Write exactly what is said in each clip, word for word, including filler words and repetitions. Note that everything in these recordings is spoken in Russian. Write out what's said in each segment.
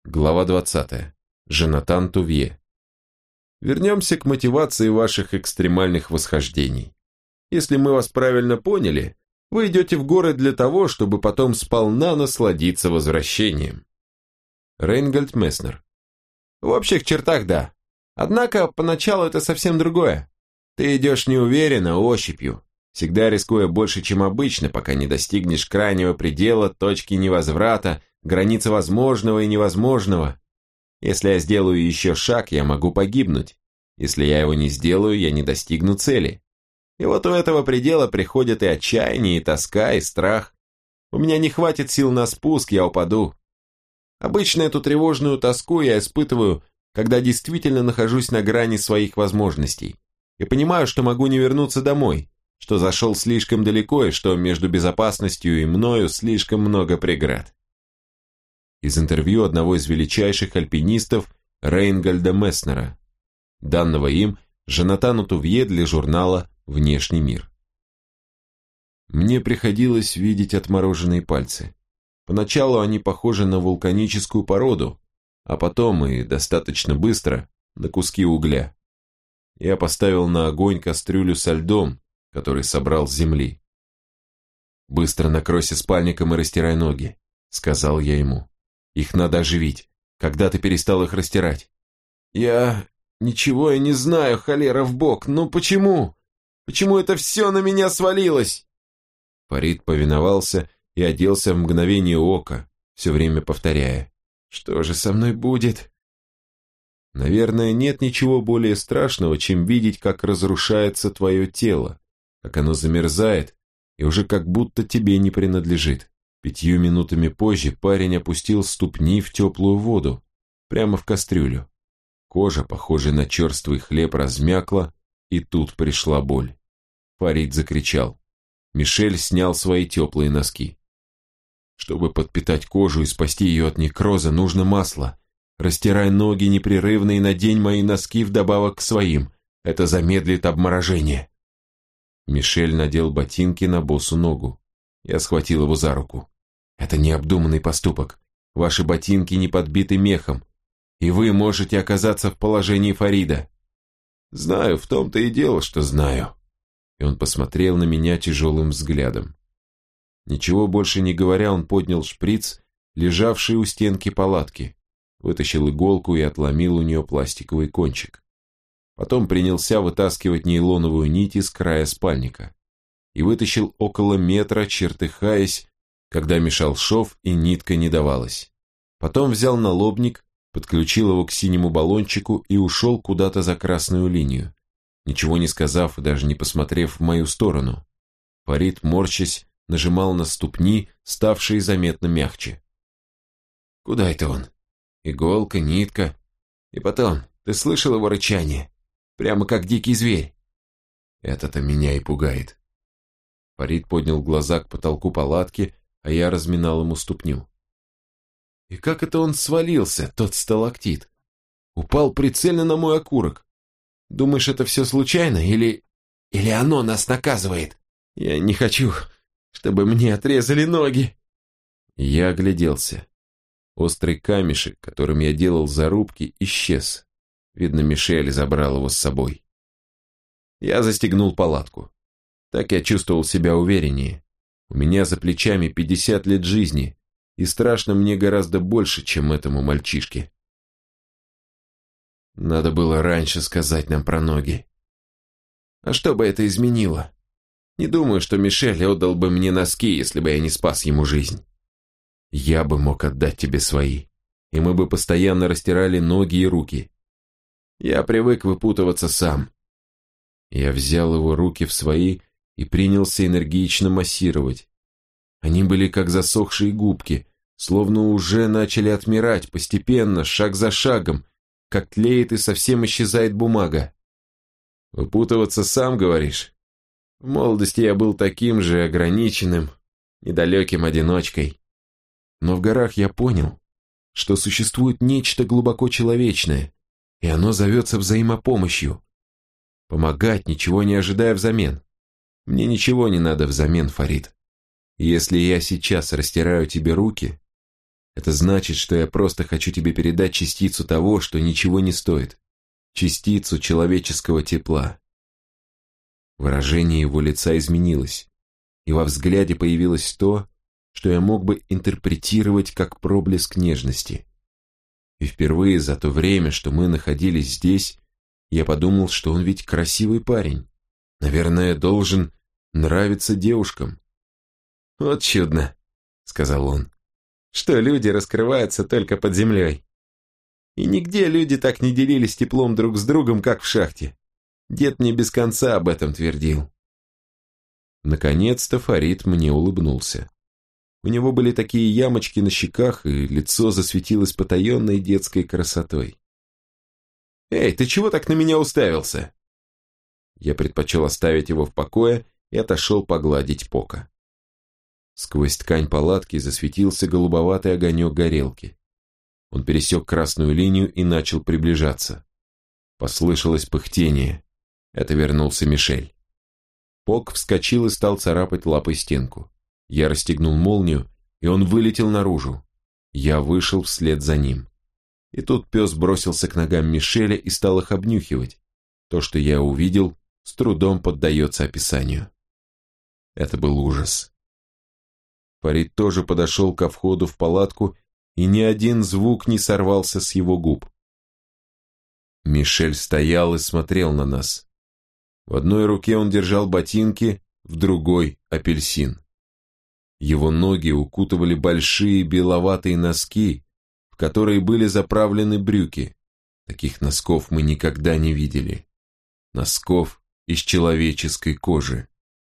Глава двадцатая. Жонатан Тувье. Вернемся к мотивации ваших экстремальных восхождений. Если мы вас правильно поняли, вы идете в горы для того, чтобы потом сполна насладиться возвращением. Рейнгольд Месснер. В общих чертах да. Однако поначалу это совсем другое. Ты идешь неуверенно, ощупью, всегда рискуя больше, чем обычно, пока не достигнешь крайнего предела, точки невозврата, границы возможного и невозможного. Если я сделаю еще шаг, я могу погибнуть. Если я его не сделаю, я не достигну цели. И вот у этого предела приходят и отчаяние, и тоска, и страх. У меня не хватит сил на спуск, я упаду. Обычно эту тревожную тоску я испытываю, когда действительно нахожусь на грани своих возможностей и понимаю, что могу не вернуться домой, что зашел слишком далеко и что между безопасностью и мною слишком много преград. Из интервью одного из величайших альпинистов Рейнгольда Месснера, данного им Жонатану Тувье для журнала «Внешний мир». Мне приходилось видеть отмороженные пальцы. Поначалу они похожи на вулканическую породу, а потом и достаточно быстро на куски угля. Я поставил на огонь кастрюлю со льдом, который собрал с земли. «Быстро накройся спальником и растирай ноги», — сказал я ему. «Их надо оживить. Когда ты перестал их растирать?» «Я... ничего и не знаю, холера в бок. Ну почему? Почему это все на меня свалилось?» Фарид повиновался и оделся в мгновение ока, все время повторяя: «Что же со мной будет?» Наверное, нет ничего более страшного, чем видеть, как разрушается твое тело, как оно замерзает и уже как будто тебе не принадлежит. Пятью минутами позже парень опустил ступни в теплую воду, прямо в кастрюлю. Кожа, похожая на черствый хлеб, размякла, и тут пришла боль. Фарид закричал. Мишель снял свои теплые носки. Чтобы подпитать кожу и спасти ее от некроза, нужно масло. Растирай ноги непрерывно и надень мои носки вдобавок к своим. Это замедлит обморожение. Мишель надел ботинки на босу ногу. Я схватил его за руку. Это необдуманный поступок. Ваши ботинки не подбиты мехом, и вы можете оказаться в положении Фарида. Знаю, в том-то и дело, что знаю. И он посмотрел на меня тяжелым взглядом. Ничего больше не говоря, он поднял шприц, лежавший у стенки палатки, вытащил иголку и отломил у нее пластиковый кончик. Потом принялся вытаскивать нейлоновую нить из края спальника и вытащил около метра, чертыхаясь, когда мешал шов и нитка не давалась. Потом взял налобник, подключил его к синему баллончику и ушел куда-то за красную линию, ничего не сказав и даже не посмотрев в мою сторону. Фарид, морщась, нажимал на ступни, ставшие заметно мягче. «Куда это он? Иголка, нитка. И потом, ты слышал его рычание? Прямо как дикий зверь. Это-то меня и пугает». Фарид поднял глаза к потолку палатки, а я разминал ему ступню. «И как это он свалился, тот сталактит? Упал прицельно на мой окурок. Думаешь, это все случайно, или... или оно нас наказывает? Я не хочу, чтобы мне отрезали ноги». Я огляделся. Острый камешек, которым я делал зарубки, исчез. Видно, Мишель забрал его с собой. Я застегнул палатку. Так я чувствовал себя увереннее. У меня за плечами пятьдесят лет жизни, и страшно мне гораздо больше, чем этому мальчишке. Надо было раньше сказать нам про ноги. А что бы это изменило? Не думаю, что Мишель отдал бы мне носки, если бы я не спас ему жизнь. Я бы мог отдать тебе свои, и мы бы постоянно растирали ноги и руки. Я привык выпутываться сам. Я взял его руки в свои и принялся энергично массировать. Они были как засохшие губки, словно уже начали отмирать постепенно, шаг за шагом, как тлеет и совсем исчезает бумага. Выпутываться сам, говоришь? В молодости я был таким же ограниченным, недалеким одиночкой. Но в горах я понял, что существует нечто глубоко человечное, и оно зовется взаимопомощью. Помогать, ничего не ожидая взамен. Мне ничего не надо взамен, Фарид. Если я сейчас растираю тебе руки, Это значит, что я просто хочу тебе передать частицу того, что ничего не стоит. Частицу человеческого тепла. Выражение его лица изменилось, и во взгляде появилось то, что я мог бы интерпретировать как проблеск нежности. И впервые за то время, что мы находились здесь, я подумал, что он ведь красивый парень. Наверное, должен нравиться девушкам. «Вот чудно», — сказал он, — «что люди раскрываются только под землей. И нигде люди так не делились теплом друг с другом, как в шахте. Дед мне без конца об этом твердил». Наконец-то Фарид мне улыбнулся. У него были такие ямочки на щеках, и лицо засветилось потаенной детской красотой. «Эй, ты чего так на меня уставился?» Я предпочел оставить его в покое и отошел погладить Пока. Сквозь ткань палатки засветился голубоватый огонек горелки. Он пересек красную линию и начал приближаться. Послышалось пыхтение. Это вернулся Мишель. Пок вскочил и стал царапать лапой стенку. Я расстегнул молнию, и он вылетел наружу. Я вышел вслед за ним. И тут пес бросился к ногам Мишеля и стал их обнюхивать. То, что я увидел, с трудом поддается описанию. Это был ужас. Фарид тоже подошел ко входу в палатку, и ни один звук не сорвался с его губ. Мишель стоял и смотрел на нас. В одной руке он держал ботинки, в другой — апельсин. Его ноги укутывали большие беловатые носки, в которые были заправлены брюки. Таких носков мы никогда не видели. Носков из человеческой кожи.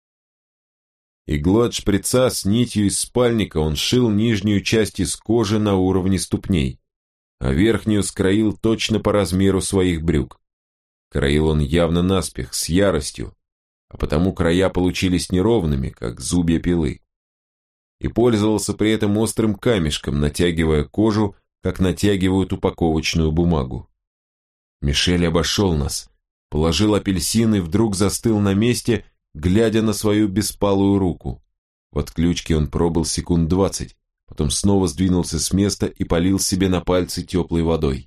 Иглой от шприца с нитью из спальника он шил нижнюю часть из кожи на уровне ступней, а верхнюю скроил точно по размеру своих брюк. Кроил он явно наспех, с яростью, а потому края получились неровными, как зубья пилы. И пользовался при этом острым камешком, натягивая кожу, как натягивают упаковочную бумагу. Мишель обошел нас, положил апельсин и вдруг застыл на месте, глядя на свою беспалую руку. В отключке он пробыл секунд двадцать, потом снова сдвинулся с места и полил себе на пальцы теплой водой.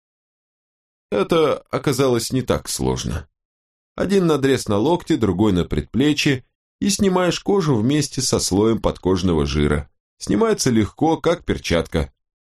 Это оказалось не так сложно. Один надрез на локте, другой на предплечье, и снимаешь кожу вместе со слоем подкожного жира. Снимается легко, как перчатка.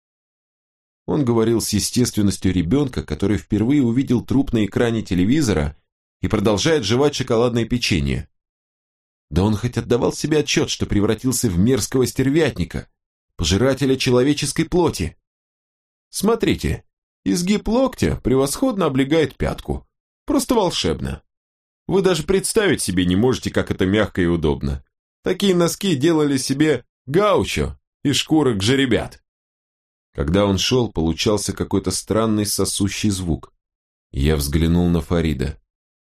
Он говорил с естественностью ребенка, который впервые увидел труп на экране телевизора и продолжает жевать шоколадное печенье. Да он хоть отдавал себе отчет, что превратился в мерзкого стервятника, пожирателя человеческой плоти. Смотрите, изгиб локтя превосходно облегает пятку. Просто волшебно. Вы даже представить себе не можете, как это мягко и удобно. Такие носки делали себе гаучо из шкурок жеребят. Когда он шел, получался какой-то странный сосущий звук. Я взглянул на Фарида.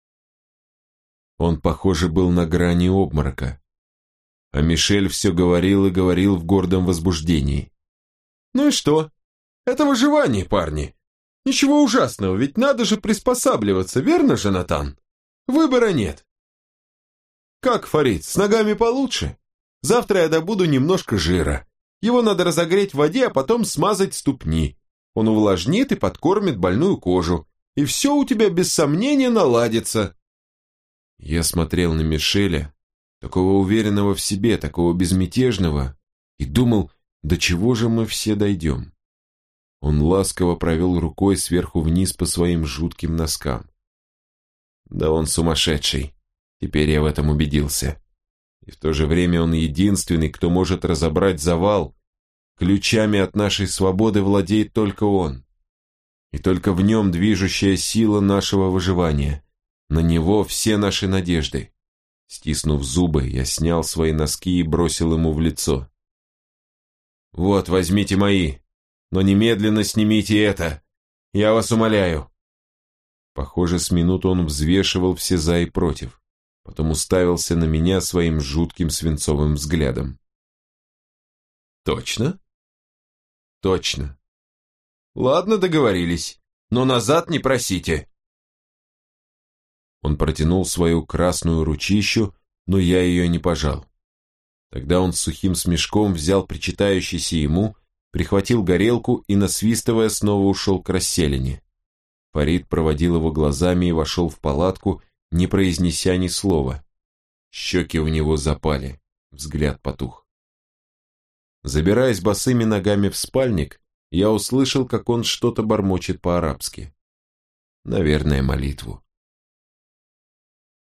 Он, похоже, был на грани обморока. А Мишель все говорил и говорил в гордом возбуждении. «Ну и что? Это выживание, парни. Ничего ужасного, ведь надо же приспосабливаться, верно, Жонатан? Выбора нет. Как, Фарид, с ногами получше? Завтра я добуду немножко жира. Его надо разогреть в воде, а потом смазать ступни. Он увлажнит и подкормит больную кожу. И все у тебя без сомнения наладится». Я смотрел на Мишеля, такого уверенного в себе, такого безмятежного, и думал, до чего же мы все дойдем. Он ласково провел рукой сверху вниз по своим жутким носкам. Да он сумасшедший, теперь я в этом убедился. И в то же время он единственный, кто может разобрать завал. Ключами от нашей свободы владеет только он. И только в нем движущая сила нашего выживания. На него все наши надежды. Стиснув зубы, я снял свои носки и бросил ему в лицо. «Вот, возьмите мои, но немедленно снимите это. Я вас умоляю». Похоже, с минуту он взвешивал все за и против, потом уставился на меня своим жутким свинцовым взглядом. «Точно?» «Точно. Ладно, договорились, но назад не просите». Он протянул свою красную ручищу, но я ее не пожал. Тогда он с сухим смешком взял причитающийся ему прихватил горелку и, насвистывая, снова ушел к расселине. Фарид проводил его глазами и вошел в палатку, не произнеся ни слова. Щеки у него запали, взгляд потух. Забираясь босыми ногами в спальник, я услышал, как он что-то бормочет по-арабски. Наверное, молитву.